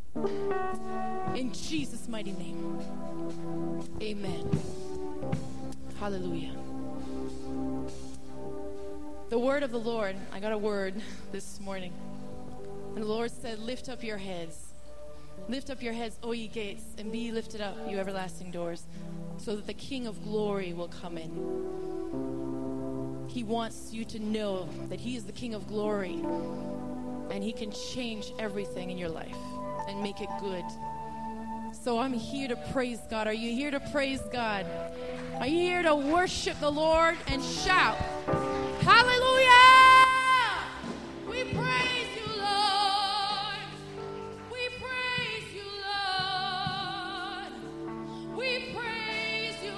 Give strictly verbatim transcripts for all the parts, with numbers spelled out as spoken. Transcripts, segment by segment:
In Jesus' mighty name. Amen. Hallelujah. The word of the Lord, I got a word this morning. And the Lord said, lift up your heads. Lift up your heads, O ye gates, and be lifted up, you everlasting doors, so that the King of glory will come in. He wants you to know that he is the King of glory, and he can change everything in your life and make it good. So I'm here to praise God. Are you here to praise God? Are you here to worship the Lord and shout, hallelujah! We praise you, Lord. We praise you, Lord. We praise you,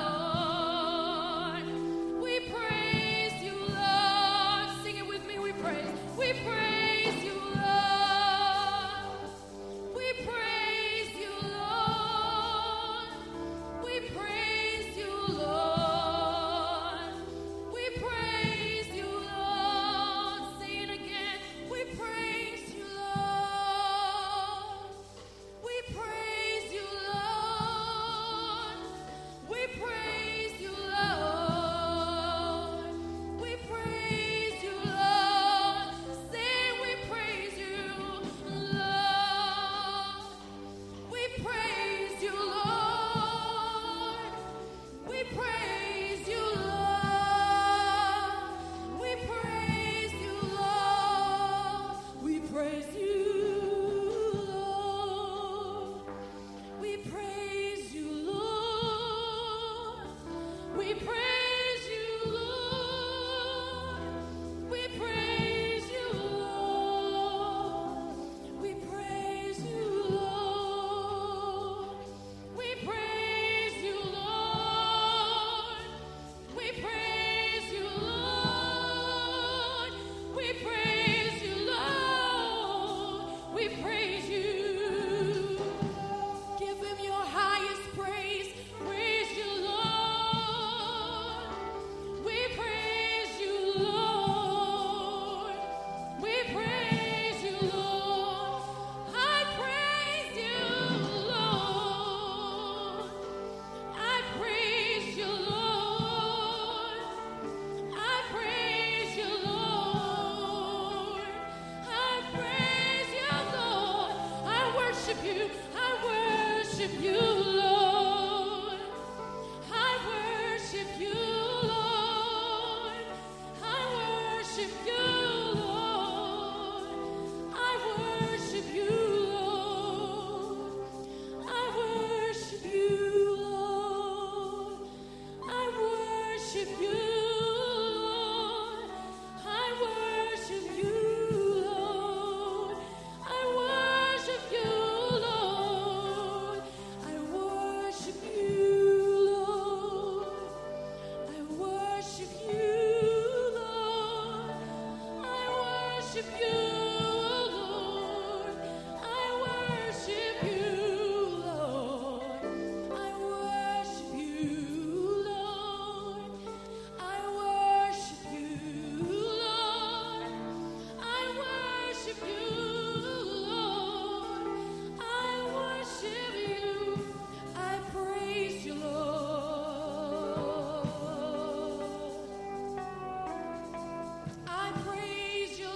Lord. We praise you, Lord. Sing it with me. We praise. We praise you, Lord. We praise you, Lord. We praise you, Lord. We praise you, Lord. Say it again. We praise you, Lord. We praise you, Lord. We praise you, Lord. We praise you, Lord. Say we praise you, Lord. We praise you, Lord. We praise you, Lord. We praise you, Lord. We praise you, Lord. We praise you, Lord. We praise you, Lord. We praise you, Lord. We praise you, Lord. We praise you, Lord. We praise you, Lord. We praise you, Lord. We praise you. Give him your highest praise. Praise you, Lord. We praise you, Lord. We praise you, Lord. I praise you, Lord. I praise you, Lord. I praise you, Lord. I praise you, Lord. I worship you. I worship you, Lord. I worship you, Lord. I worship you, Lord. I worship you, Lord. I worship you, Lord. I worship you, Lord. I worship you, Lord. I worship you, Lord. I worship you, Lord. I worship you, Lord. I worship you, Lord. I worship you, Lord. I worship you, Lord. I worship you, Lord. I worship you, Lord. I worship you. I praise you, Lord. I praise you,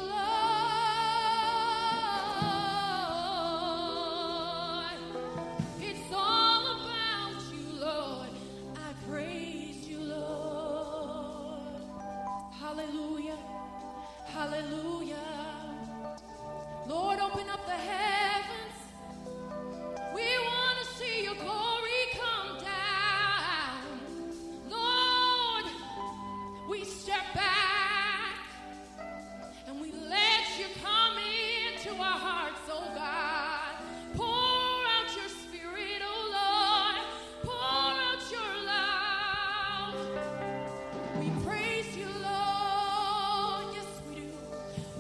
Lord. It's all about you, Lord. I praise you, Lord. Hallelujah. Hallelujah. Lord, open up the heavens. We want to see your glory come down. Lord, we step back and we let you come into our hearts, oh God. Pour out your spirit, oh Lord. Pour out your love. We praise you, Lord. Yes, we do.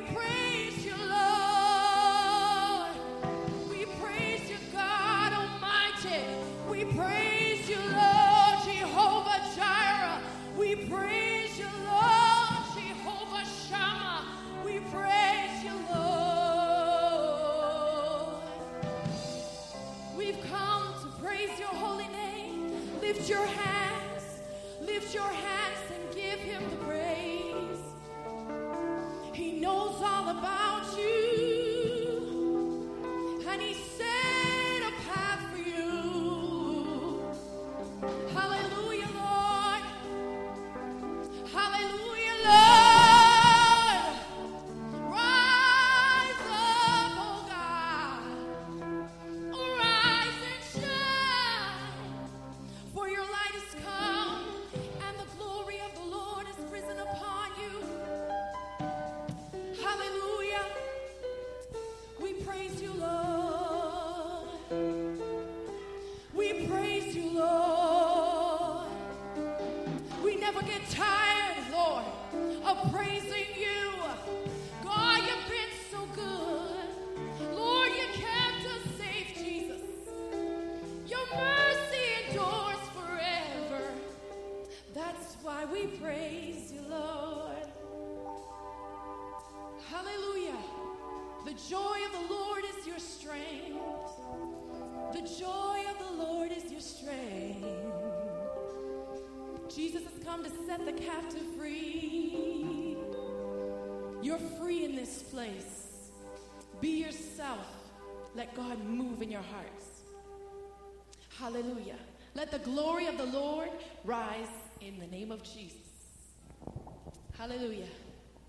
praise you, Lord. We praise you, God Almighty. We praise you, Lord, Jehovah Jireh. We praise you, Lord, Jehovah Shammah. We praise you, Lord. We've come to praise your holy name. Lift your hands. Lift your hands and give him the praise. He knows all about you, and he set a path for you. Hallelujah, Lord. Hallelujah, Lord. Rise up, oh God. Arise and shine, for your light is come, and the glory of the Lord is risen upon you. Hallelujah. We praise you, Lord. We praise you, Lord. We never get tired, Lord, of praising you. God, you've been so good. Lord, you kept us safe, Jesus. Your mercy endures forever. That's why we praise you, Lord. Hallelujah. The joy of the Lord is your strength. The joy of the Lord is your strength. Jesus has come to set the captive free. You're free in this place. Be yourself. Let God move in your hearts. Hallelujah. Let the glory of the Lord rise in the name of Jesus. Hallelujah.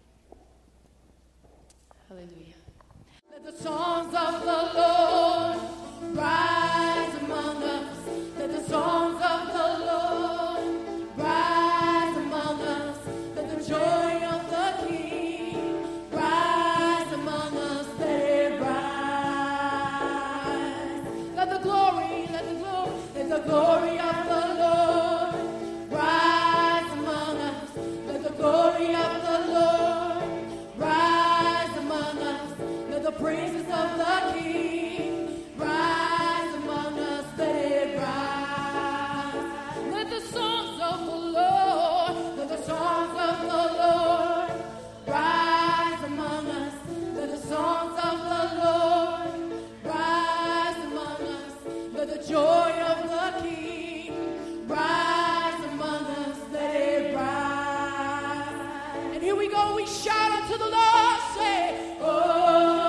Hallelujah. Let the songs of the Lord rise among us. Let the songs of the Lord rise among us. Let the joy of the King rise among us. Let it rise. Let the glory, let the glory, let the glory of the Lord rise among us. Let the glory of the Lord rise among us. Let the praises of the King rise among us. Let it rise. Let the songs of the Lord, let the songs of the Lord rise among us. Let the songs of the Lord rise among us. Let the joy of the King rise among us. Let it rise. And here we go. We shout unto the Lord. Say, oh.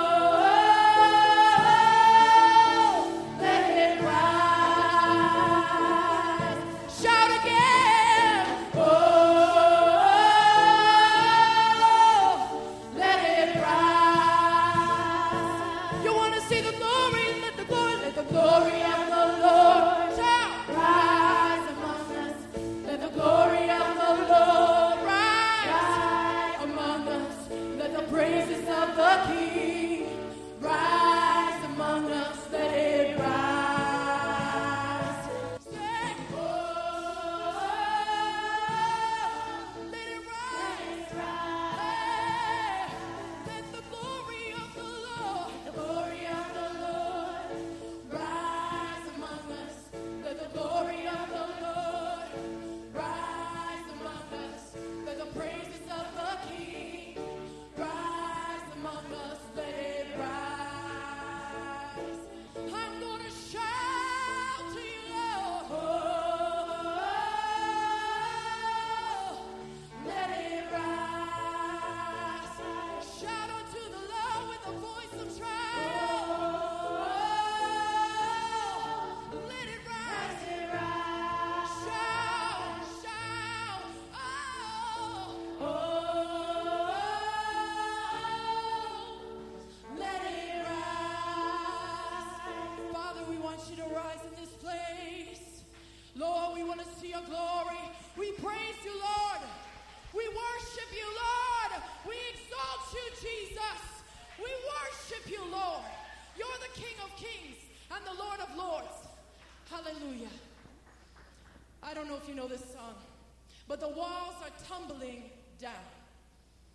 Hallelujah. I don't know if you know this song, but the walls are tumbling down.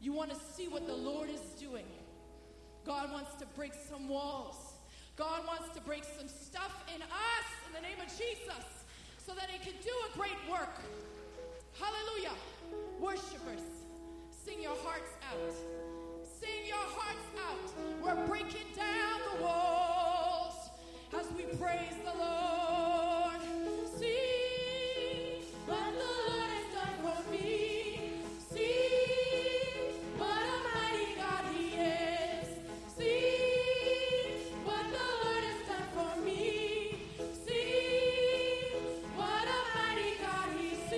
You want to see what the Lord is doing. God wants to break some walls. God wants to break some stuff in us in the name of Jesus so that he can do a great work. Hallelujah. Worshipers, sing your hearts out. Sing your hearts out. We're breaking down the walls as we praise the Lord. See what the Lord has done for me. See what a mighty God he is. See what the Lord has done for me. See what a mighty God he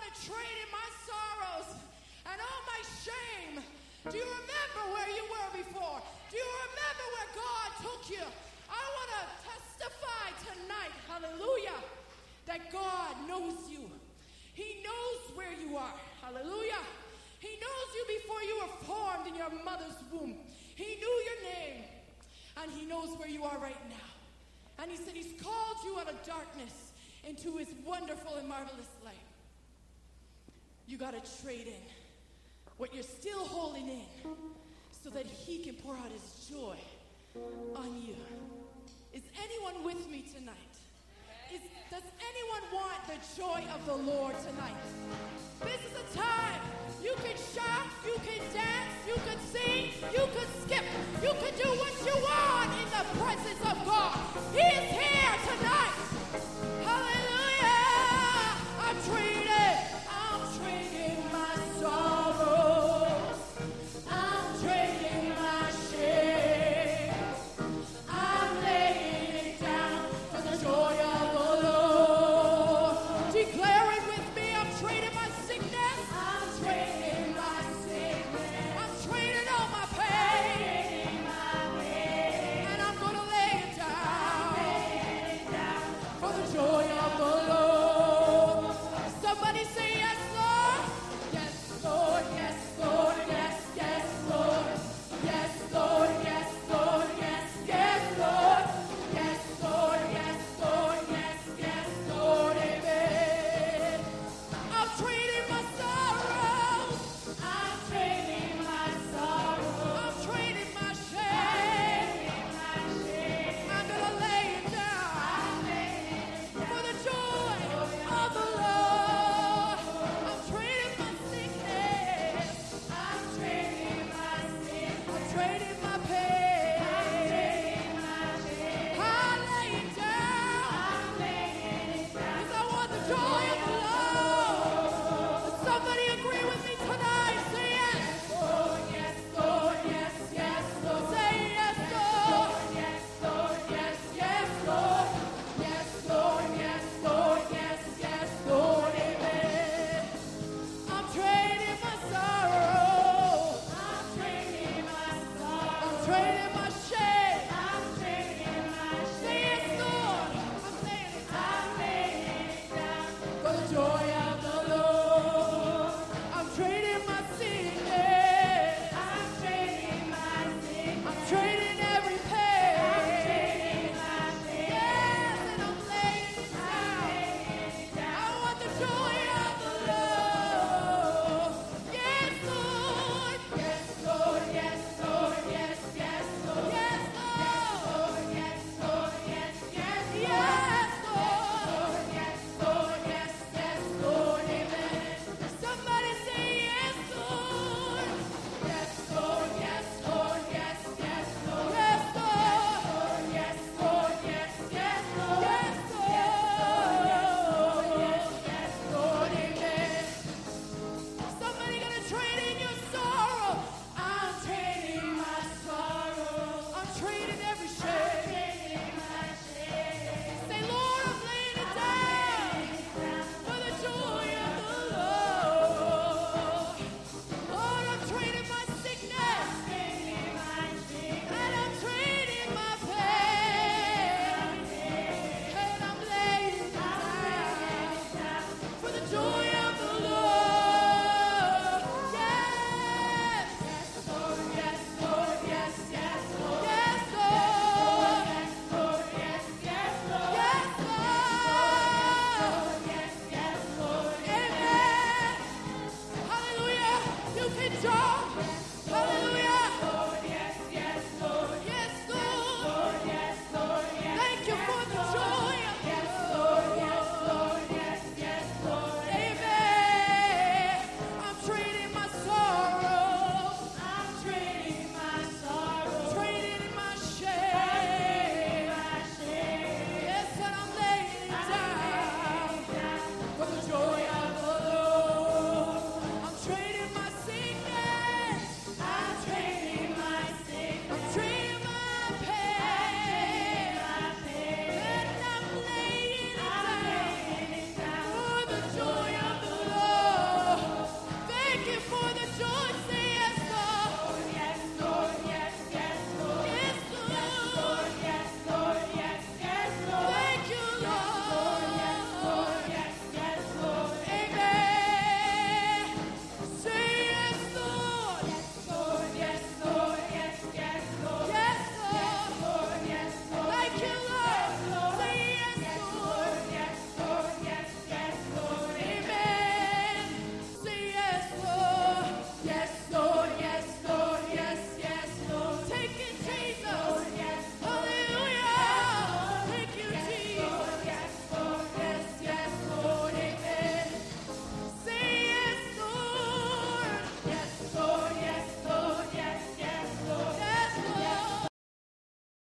to trade in my sorrows and all my shame. Do you remember where you were before? Do you remember where God took you? I want to testify tonight, hallelujah, that God knows you. He knows where you are, hallelujah. He knows you before you were formed in your mother's womb. He knew your name, and he knows where you are right now. And he said he's called you out of darkness into his wonderful and marvelous light. You got to trade in what you're still holding in so that he can pour out his joy on you. Is anyone with me tonight? Is, does anyone want the joy of the Lord tonight? This is a time you can shout, you can dance, you can sing, you can skip, you can do what you want in the presence of God. He is